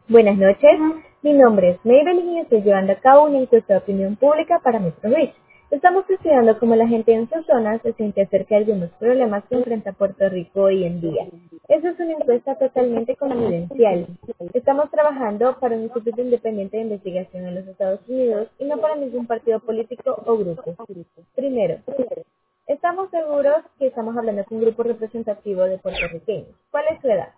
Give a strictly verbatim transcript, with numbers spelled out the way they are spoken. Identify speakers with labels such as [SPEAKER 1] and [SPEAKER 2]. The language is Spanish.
[SPEAKER 1] Buenas noches, mi nombre es Maybelline y estoy llevando a cabo una encuesta de opinión pública para Metro Reach. Estamos estudiando cómo la gente en su zona se siente acerca de algunos problemas que enfrenta Puerto Rico hoy en día. Esa es una encuesta totalmente confidencial. Estamos trabajando para un instituto independiente de investigación en los Estados Unidos y no para ningún partido político o grupo. Primero, estamos seguros que estamos hablando con un grupo representativo de puertorriqueños. ¿Cuál es su edad?